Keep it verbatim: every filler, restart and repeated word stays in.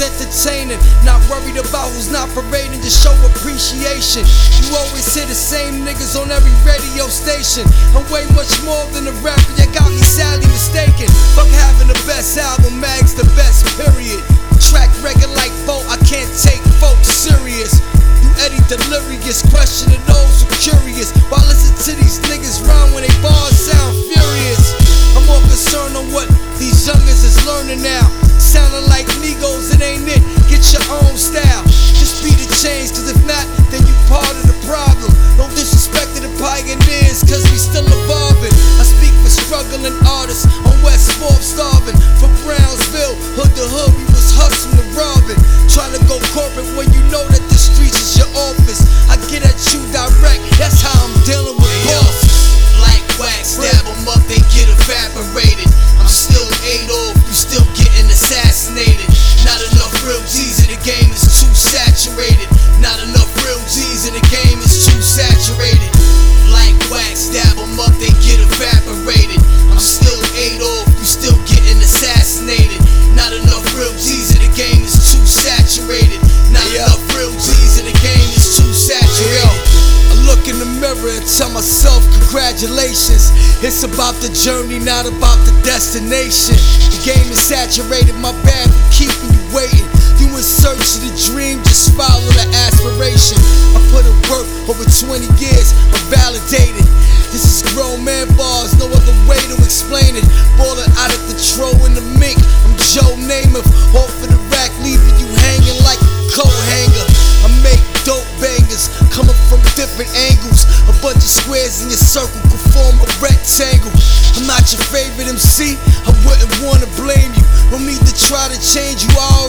entertaining. Not worried about who's not parading, just show appreciation. You always hear the same niggas on every radio station. I'm way much more than a rapper, you got me sadly mistaken. Fuck having the best album, Mag's the best, period. Track record like Bolt, I can't take folks serious. You Eddie delirious, questioning those who curious. While listen to these niggas rhyme when they bars sound furious. I'm more concerned on what these youngers is learning now. Sounding like Migos, it ain't it, get your own style. Just be the change, cause if not, then you part of the problem. Don't disrespect the pioneers, cause we still evolving. I speak for struggling artists on West fourth starving. From Brownsville, hood to hood, we was hustling and robbing. Trying to go corporate when you know that the streets is your office. I get at you direct, that's how I'm dealing with bosses. Like wax, stab them up, they get evaporated. I'm still Adolf, you still getting assassinated. Not enough real G's in the game, is too saturated. Not enough real G's in the game, is too saturated. Like wax, stab them up, they get evaporated. I'm still Adolf, you still getting assassinated. Not enough real G's in the game, is too saturated. Not Yeah. enough real G's in the game, is too saturated. I look in the mirror and tell myself congratulations. It's about the journey, not about the destination. The game is saturated, my bad for keeping you waiting. You in search of the dream, just follow the aspiration. I put in work over twenty years, I'm validated. This is grown man bars, no other way to explain it. Ballin' out of control in the mink, I'm Joe Namath. Off of the rack, leaving you hanging like a coat hanger. I make dope bangers, coming from different angles. A bunch of squares in your circle can form a rectangle. I'm not your favorite M C, I wouldn't wanna blame you. No need to try to change you, I